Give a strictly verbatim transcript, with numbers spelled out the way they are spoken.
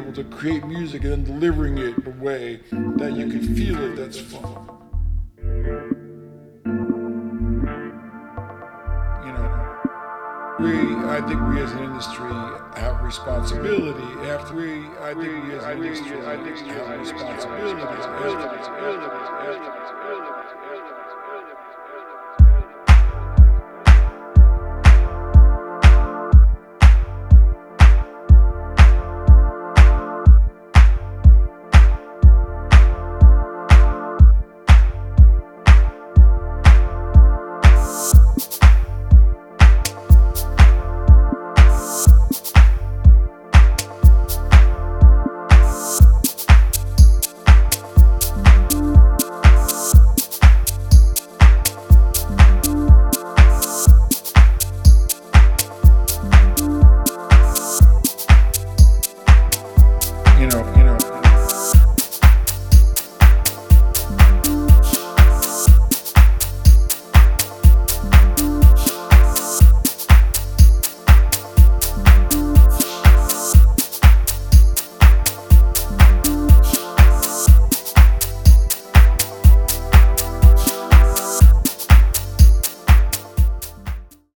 able to create music and then delivering it in a way that you can feel it, that's fun. You know, we, I think we as an industry have responsibility. After we, I think we as an industry have responsibility.